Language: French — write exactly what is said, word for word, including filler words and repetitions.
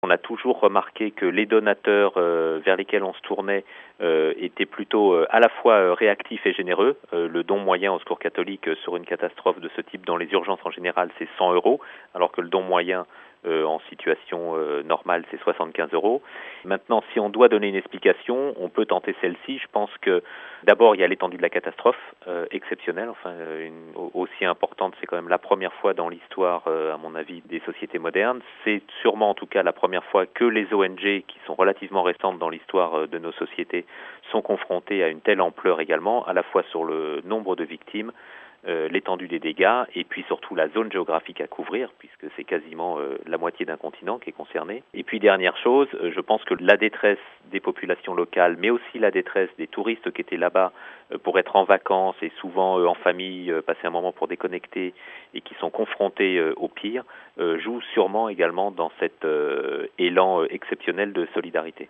on a toujours remarqué que les donateurs euh, vers lesquels on se tournait euh, étaient plutôt euh, à la fois euh, réactifs et généreux. Euh, le don moyen au Secours catholique euh, sur une catastrophe de ce type dans les urgences en général, c'est cent euros, alors que le don moyen Euh, en situation euh, normale, c'est soixante-quinze euros. Maintenant, si on doit donner une explication, on peut tenter celle-ci. Je pense que d'abord, il y a l'étendue de la catastrophe, euh, exceptionnelle, enfin euh, une, aussi importante. C'est quand même la première fois dans l'histoire, euh, à mon avis, des sociétés modernes. C'est sûrement en tout cas la première fois que les O N G, qui sont relativement récentes dans l'histoire euh, de nos sociétés, sont confrontées à une telle ampleur également, à la fois sur le nombre de victimes, Euh, l'étendue des dégâts et puis surtout la zone géographique à couvrir, puisque c'est quasiment euh, la moitié d'un continent qui est concerné. Et puis dernière chose, euh, je pense que la détresse des populations locales, mais aussi la détresse des touristes qui étaient là-bas euh, pour être en vacances et souvent euh, en famille, euh, passer un moment pour déconnecter et qui sont confrontés euh, au pire, euh, joue sûrement également dans cet euh, élan euh, exceptionnel de solidarité.